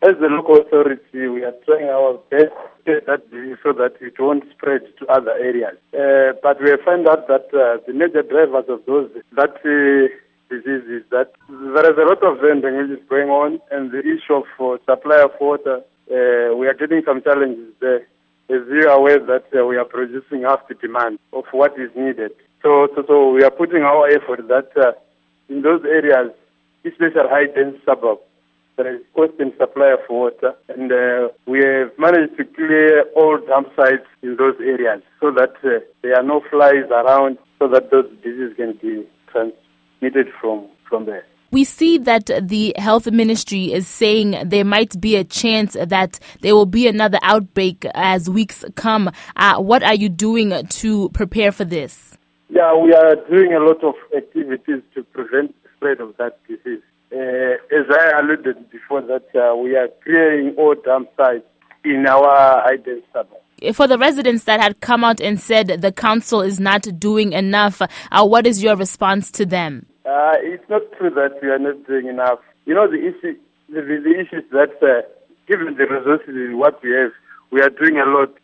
as the local authority, we are trying our best to get that disease so that it won't spread to other areas. But we have found out that the major drivers of that disease is that there is a lot of vending which is going on, and the issue of supply of water, we are getting some challenges there. As you are aware that we are producing half the demand of what is needed. So we are putting our effort that in those areas, especially high-dense suburbs, there is constant supply of water, and we have managed to clear all dump sites in those areas so that there are no flies around, so that those diseases can be transmitted from there. We see that the health ministry is saying there might be a chance that there will be another outbreak as weeks come. What are you doing to prepare for this? Yeah, we are doing a lot of activities to prevent the spread of that disease. As I alluded before, that we are clearing all dump sites in our high-dense suburbs. For the residents that had come out and said the council is not doing enough, what is your response to them? It's not true that we are not doing enough. You know, the issue is that given the resources what we have, we are doing a lot.